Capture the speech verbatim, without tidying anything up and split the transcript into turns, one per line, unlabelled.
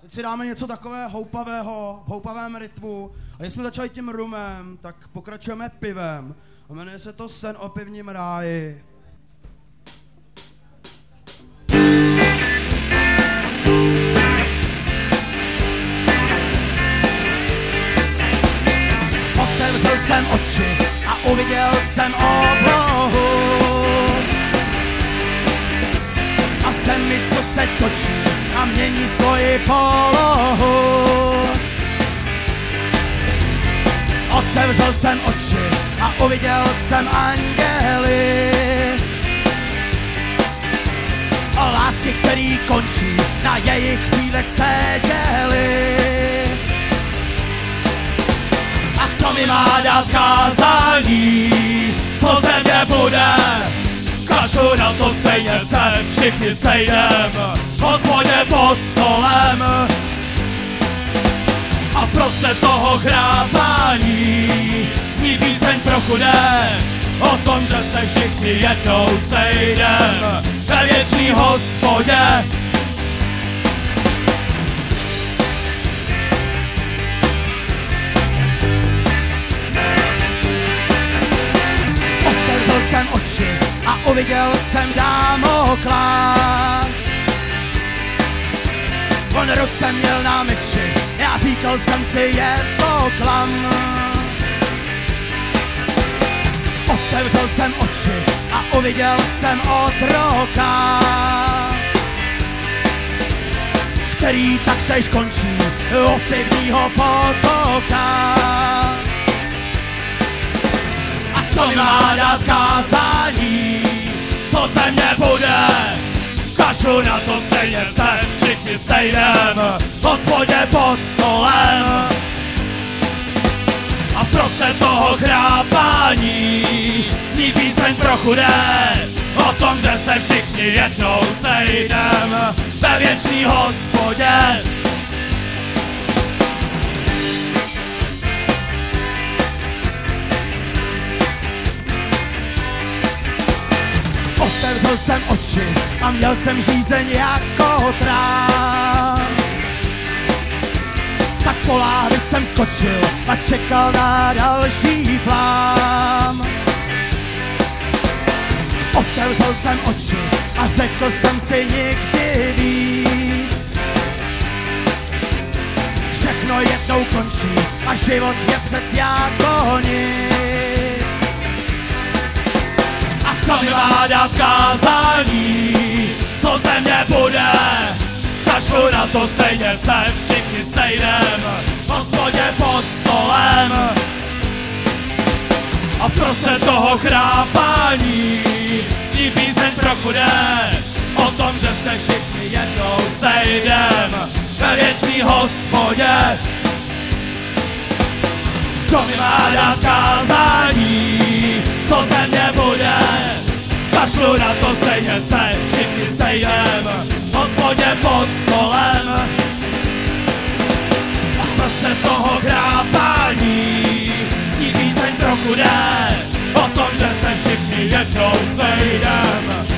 Teď si dáme něco takové houpavého, v houpavém rytmu. A když jsme začali tím rumem, tak pokračujeme pivem. A jmenuje se to Sen o pivním ráji. Otevřel jsem oči a uviděl jsem oblohu. A zemi, co se točí a mění svoji polohu. Otevřel jsem oči a uviděl jsem anděly. A lásky, který končí, na jejich křídlech seděly. A kdo mi má dát kázání, co ze mě bude? Kašlu na to, stejně se všichni sejdem v hospodě pod stolem. A prostřed toho chrápání zní píseň pro chudé o tom, že se všichni jednou sejdem ve věčný hospodě. Otevřel jsem oči a uviděl jsem Dámokla. On ruce měl na meči, já říkal jsem si, je to klam. Otevřel jsem oči a uviděl jsem otroka, který taktéž končí u pivního potoka. A kdo mi má dát kázání, co ze mě bude? Kašlu na to, stejně se všichni sejdem v hospodě pod stolem. A prostřed toho chrápání zní píseň pro chudé o tom, že se všichni jednou sejdem ve věčný hospodě. Otevřel jsem oči a měl jsem žízeň jako trám. Tak po láhvi jsem skočil a čekal na další flám. Otevřel jsem oči a řekl jsem si nikdy víc. Všechno jednou končí a život je přec jako nic. A kdo mi má dát kázání, co ze mě bude? Kašlu na to, stejně se všichni sejdem v hospodě pod stolem. A prostřed toho chrápání zní píseň pro chudé o tom, že se všichni jednou sejdem ve věčný hospodě. Kdo mi má dát kázání, co ze mě bude? Kašlu na to, stejně se všichni sejdem v hospodě pod stolem. A prostřed toho chrápání zní píseň pro chudé o tom, že se všichni jednou sejdem